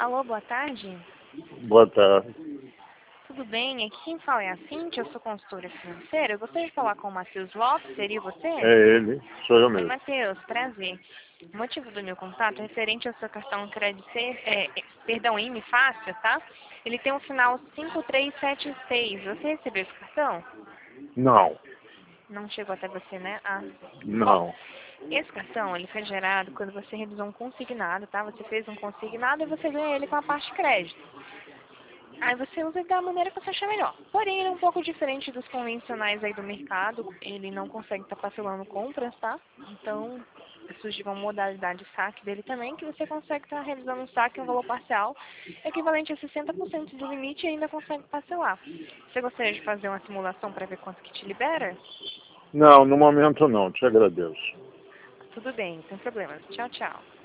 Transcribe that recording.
Alô, boa tarde. Boa tarde. Tudo bem? Aqui quem fala é a Cíntia, eu sou consultora financeira. Eu gostaria de falar com o Matheus Lopes, seria você? É ele, sou eu Oi, mesmo. Matheus, prazer. O motivo do meu contato é referente ao seu cartão crédito, IME Fácil, tá? Ele tem um final 5376. Você recebeu esse cartão? Não, Não chegou até você, né? Ah, bom, não. esse cartão, ele foi gerado quando você realizou um consignado, tá? Você fez um consignado e você ganha ele com a parte crédito. Aí você usa da maneira que você achar melhor. Porém, ele é um pouco diferente dos convencionais aí do mercado. Ele não consegue estar parcelando compras, tá? Então, surgiu uma modalidade de saque dele também, que você consegue estar realizando um saque em um valor parcial, equivalente a 60% do limite e ainda consegue parcelar. Você gostaria de fazer uma simulação para ver quanto que te libera? Não, no momento não, te agradeço. Tudo bem, sem problemas. Tchau, tchau.